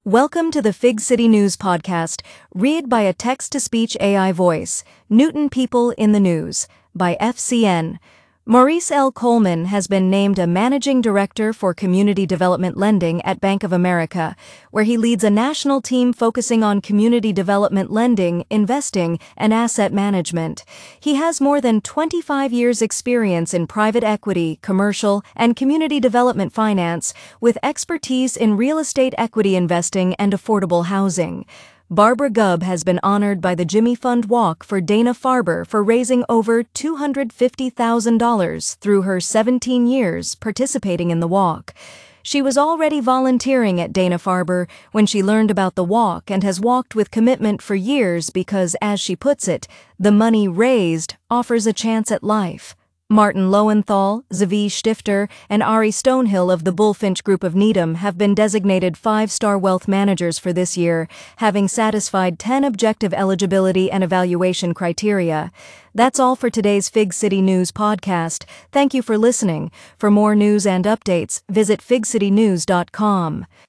Welcome to the Fig City News podcast, read by a text-to-speech AI voice, Newton People in the News, by FCN. Maurice L. Coleman has been named a Managing Director for Community Development Lending at Bank of America, where he leads a national team focusing on community development lending, investing, and asset management. He has more than 25 years' experience in private equity, commercial, and community development finance, with expertise in real estate equity investing and affordable housing. Barbara Gubb has been honored by the Jimmy Fund Walk for Dana-Farber for raising over $250,000 through her 17 years participating in the walk. She was already volunteering at Dana-Farber when she learned about the walk and has walked with commitment for years because, as she puts it, the money raised offers a chance at life. Martin Lowenthal, Zvi Stifter, and Ari Stonehill of the Bullfinch Group of Needham have been designated 5-star wealth managers for this year, having satisfied 10 objective eligibility and evaluation criteria. That's all for today's Fig City News podcast. Thank you for listening. For more news and updates, visit figcitynews.com.